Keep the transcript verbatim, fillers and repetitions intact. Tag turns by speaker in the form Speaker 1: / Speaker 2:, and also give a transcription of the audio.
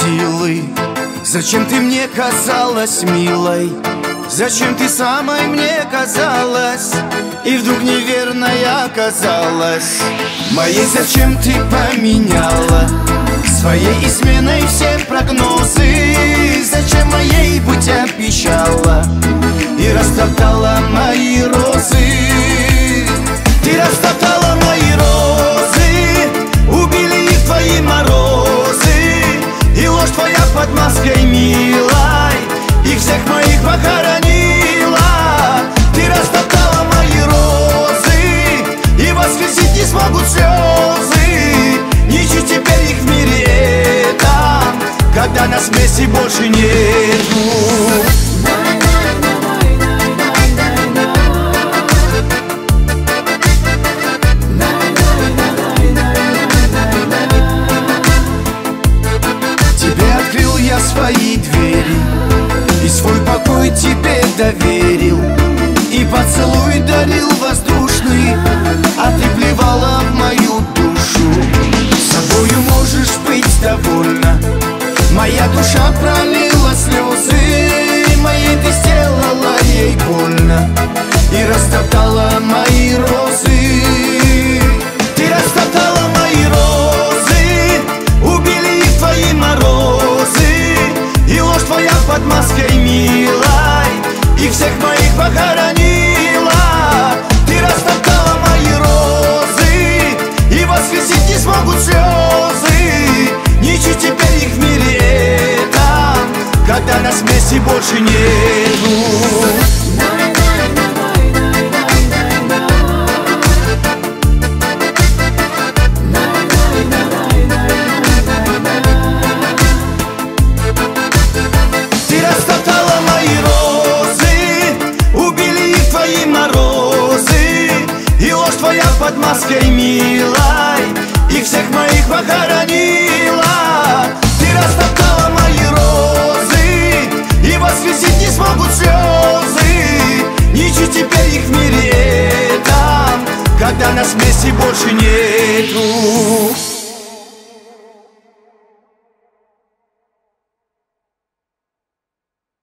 Speaker 1: силы. Зачем ты мне казалась милой? Зачем ты самой мне казалась? И вдруг неверная оказалась моей. Зачем ты поменяла своей изменой все прогнозы? Зачем моей быть обещала и растоптала мои розы? Ты растоптала мои розы, убили их твои морозы. И ложь твоя под маской милой их всех моих похоронила. Ты растоптала мои розы, и воскресить не смогут слезы. Ничуть теперь их в мире этом, когда нас вместе больше нету. Свои двери и свой покой тебе доверил, и поцелуй дарил воздушный, а ты плевала в мою душу. Собою можешь быть довольна, моя душа пролила слезы, моей ты сделала ей больно и растоптала мои розы. Ты растоптала мои розы, убили их твои морозы. И ложь твоя под маской милой их всех моих похоронила. Ты растоптала мои розы, и воскресить не смогут слезы. Ничуть теперь их в мире этом, когда нас вместе больше нету. Под маской милой их всех моих похоронила. Ты растоптала мои розы, и воскресить не смогут слезы. Ничуть теперь их в мире этом, когда нас вместе больше нету.